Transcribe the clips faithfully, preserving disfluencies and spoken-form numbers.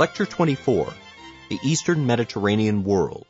Lecture twenty-four, The Eastern Mediterranean World.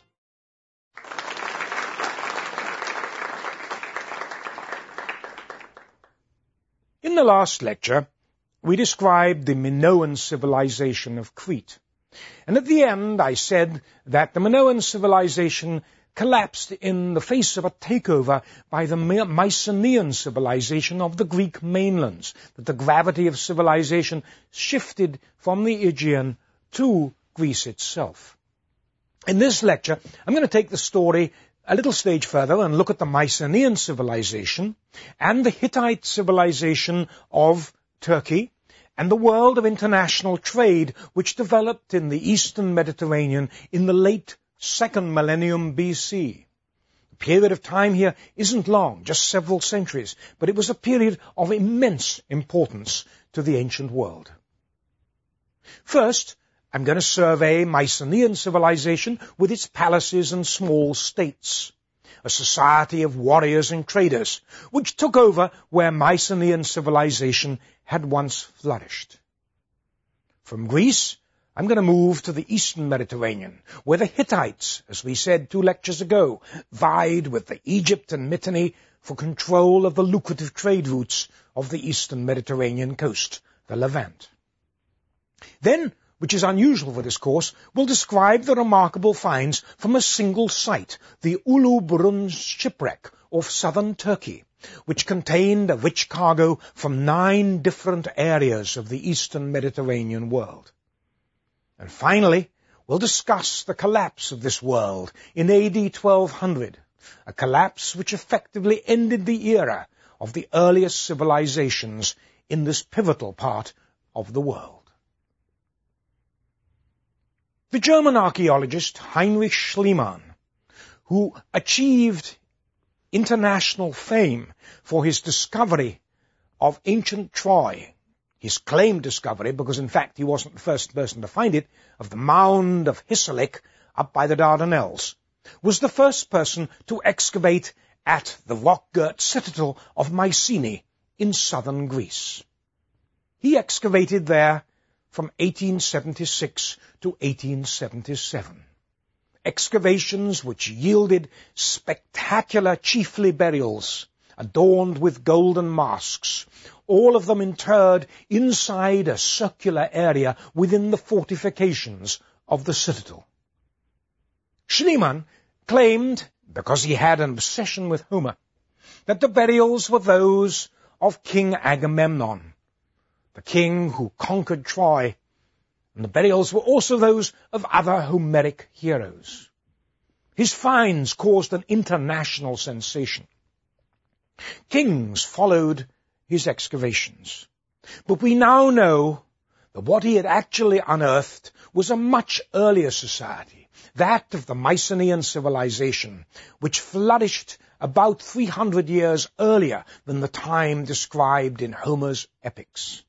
In the last lecture, we described the Minoan civilization of Crete. And at the end, I said that the Minoan civilization collapsed in the face of a takeover by the Mycenaean civilization of the Greek mainlands, that the gravity of civilization shifted from the Aegean to Greece itself. In this lecture, I'm going to take the story a little stage further and look at the Mycenaean civilization and the Hittite civilization of Turkey and the world of international trade which developed in the Eastern Mediterranean in the late second millennium B C. The period of time here isn't long, just several centuries, but it was a period of immense importance to the ancient world. First, I'm going to survey Mycenaean civilization with its palaces and small states, a society of warriors and traders, which took over where Mycenaean civilization had once flourished. From Greece, I'm going to move to the Eastern Mediterranean, where the Hittites, as we said two lectures ago, vied with the Egypt and Mitanni for control of the lucrative trade routes of the Eastern Mediterranean coast, the Levant. Then, which is unusual for this course, we'll describe the remarkable finds from a single site, the Ulu Burun shipwreck of southern Turkey, which contained a rich cargo from nine different areas of the Eastern Mediterranean world. And finally, we'll discuss the collapse of this world in A D twelve hundred, a collapse which effectively ended the era of the earliest civilizations in this pivotal part of the world. The German archaeologist Heinrich Schliemann, who achieved international fame for his discovery of ancient Troy, his claimed discovery, because in fact he wasn't the first person to find it, of the mound of Hisarlik up by the Dardanelles, was the first person to excavate at the rock-girt citadel of Mycenae in southern Greece. He excavated there from eighteen seventy-six to eighteen seventy-seven. Excavations which yielded spectacular chiefly burials adorned with golden masks, all of them interred inside a circular area within the fortifications of the citadel. Schliemann claimed, because he had an obsession with Homer, that the burials were those of King Agamemnon, the king who conquered Troy, and the burials were also those of other Homeric heroes. His finds caused an international sensation. Kings followed his excavations. But we now know that what he had actually unearthed was a much earlier society, that of the Mycenaean civilization, which flourished about three hundred years earlier than the time described in Homer's epics.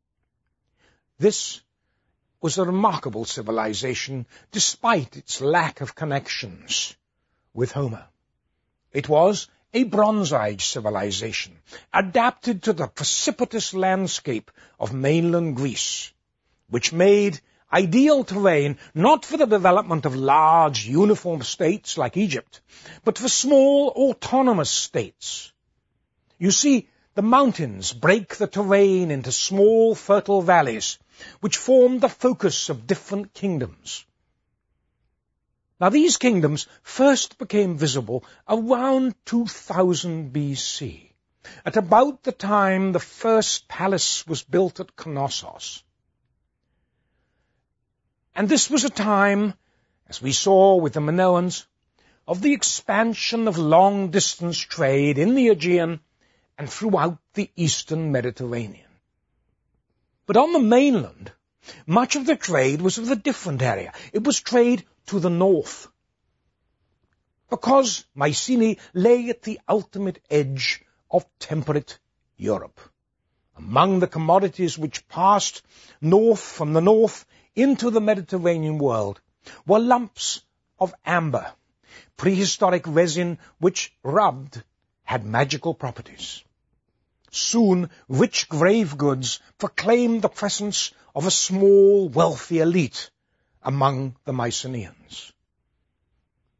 This was a remarkable civilization despite its lack of connections with Homer. It was a Bronze Age civilization, adapted to the precipitous landscape of mainland Greece, which made ideal terrain not for the development of large uniform states like Egypt, but for small autonomous states. You see, the mountains break the terrain into small fertile valleys, which formed the focus of different kingdoms. Now these kingdoms first became visible around two thousand B C, at about the time the first palace was built at Knossos. And this was a time, as we saw with the Minoans, of the expansion of long-distance trade in the Aegean and throughout the Eastern Mediterranean. But on the mainland, much of the trade was of a different area. It was trade to the north, because Mycenae lay at the ultimate edge of temperate Europe. Among the commodities which passed north from the north into the Mediterranean world were lumps of amber, prehistoric resin which, rubbed, had magical properties. Soon, rich grave goods proclaimed the presence of a small, wealthy elite, among the Mycenaeans.